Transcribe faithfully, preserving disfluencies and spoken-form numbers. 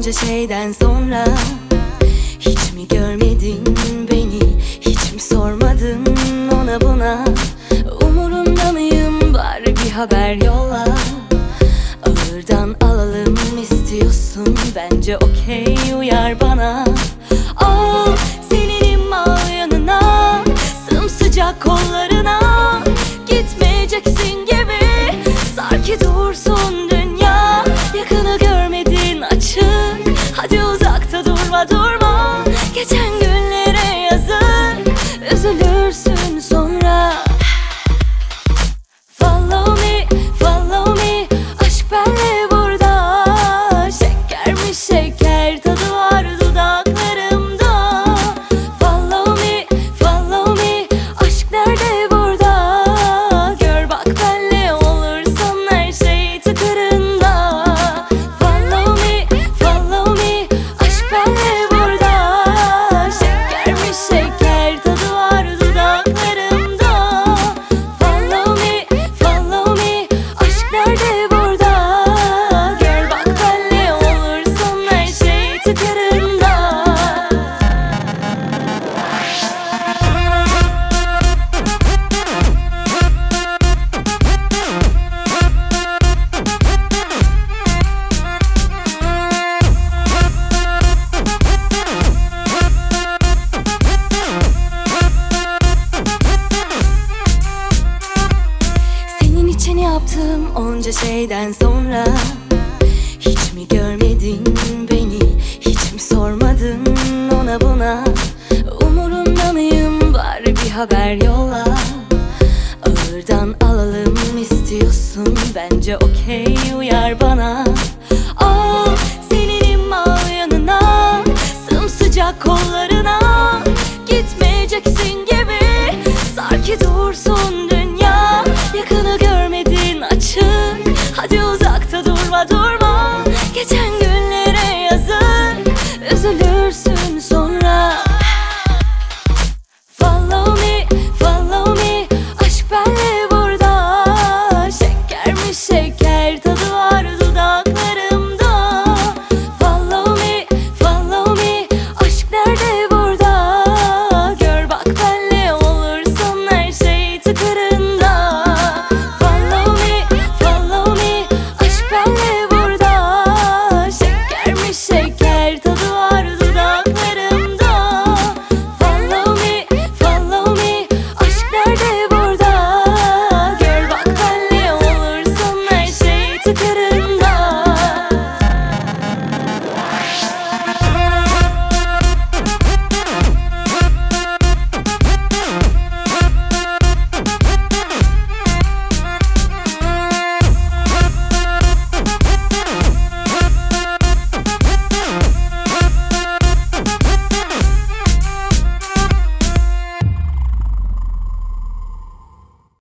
Onca şeyden sonra hiç mi görmedin beni, hiç mi sormadın ona buna? Umurunda mıyım, bari bir haber yolla. Ağırdan alalım istiyorsun, bence okey, uyar bana. Al seninim, al yanına, sımsıcak kollarına. Gitmeyeceksin gibi, sar ki dursun dünya. Yakını görmedin açık, hadi uzakta durma durma. Geçen günlere yazık, üzülürsün sonra. Follow me, follow me, aşk benle burada. Şeker mi şeker, tadı var dudaklarımda. Follow me, follow me, aşk nerede burada? Gör bak benle olursan her şey tıkırında. Follow me, follow me, aşk benle burada. Şeker mi şeker, tadı var dudaklarımda. Follow me, follow me, aşk nerede burada? Gör bak benle olursan her şey tıkırında. Senin için yaptığım onca şeyden sonra hiç mi görmedin beni, hiç mi sormadın ona buna? Umurunda mıyım, bari bir haber yolla. Ağırdan alalım istiyorsun, bence okey, uyar bana. Aa,